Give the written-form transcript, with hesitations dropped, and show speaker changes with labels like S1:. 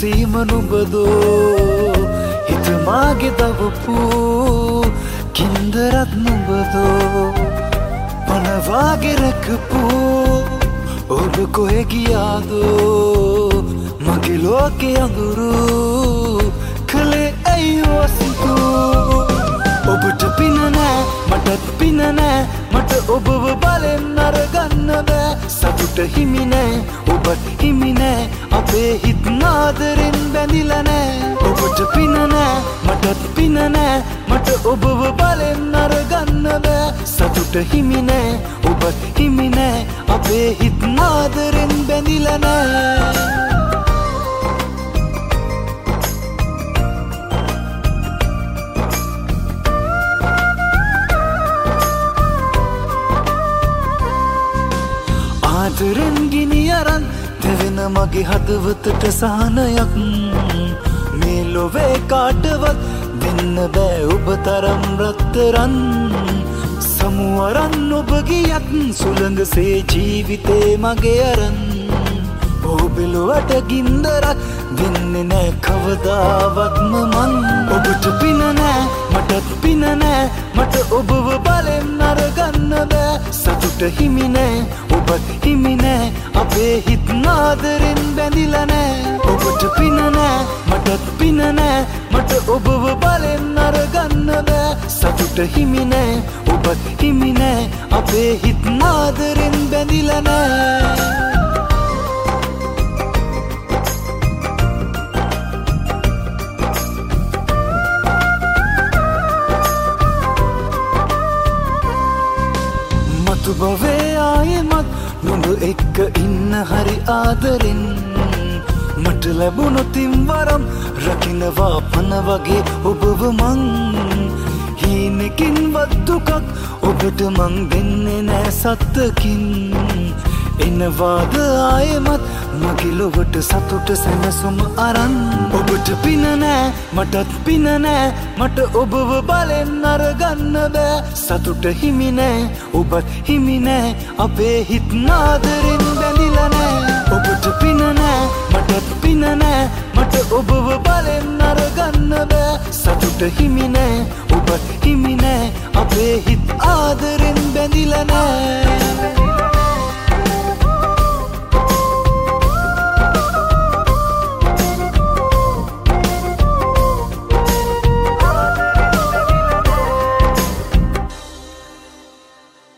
S1: සැනසීම නුඹදෝ හිත මාගේ දවපු කින්දරත් නුඹදෝ පනවාගේ රැකපු ඔබ කොහෙ ගියාදෝ මගේ ලෝකේ අඳුරු කලේ ඇයි වසිතු ඔබට පින නෑ මටත් පින නෑ මට ඔබව බලෙන් අරගන්න බෑ සතුට හිමි නෑ ඔබත් හිමි නෑ අපේ හිත් නාදරෙන් බැඳිලා නෑ ඔබට පින නෑ මටත් පින නෑ මට ඔබව බලෙන් අරගන්න බෑ සතුට හිමි නෑ ඔබත් හිමි නෑ අපේ හිත් නාදරෙන් බැඳිලා නෑ ආදරෙන් ගිනි අරන් දෙවෙන මගේ හදවතට සහනයක් මේ ලොවේ කාටවත් දෙන්න බෑ ඔබ තරම් රත්තරන් සමුවරන් ඔබ ගියත් සුළඟසේ ජීවිතේ මගේ අරන් ඔබෙලොවට ගින්දරක් දෙන්නේ නෑ කවදාවත්ම මං ඔබට පින නෑ මටත් පින නෑ මට ඔබව බලෙන් අරගන්න බෑ සතුට හිමි නෑ ඔබත් හිමි නෑ අපේ හිත් නාදරෙන් බැඳිලා නෑ ඔබට පින නෑ මටත් පින නෑ මට ඔබව බලෙන් අරගන්න බෑ සතුට හිමි නෑ ඔබත් හිමි නෑ අපේ හිත් නාදරෙන් බැඳිලා නෑ භවේ ආයෙමත් නුඹ එක්ක ඉන්න හරි ආදරෙන් මට ලැබුණොතින් වරම් රකින්නවා පන වගේ ඔබව මං හීනකින් වත්තුකක් ඔබට මං දෙන්නේ නෑ සත්තකින් එනවාද ආයෙමත් මගේ ලොවට සතුට සැනසුම අරන් ඔබට පින නෑ මටත් පින නෑ මට ඔබව බලෙන් අරගන්න බෑ සතුට හිමි නෑ ඔබත් හිමි නෑ අපේ හිත් නාදරෙන් බැඳිලා නෑ ඔබට පින නෑ මටත් පින නෑ මට ඔබව බලෙන් අරගන්න බෑ සතුට හිමි නෑ ඔබත් හිමි නෑ අපේ හිත් ආදරෙන් බැඳිලා නෑ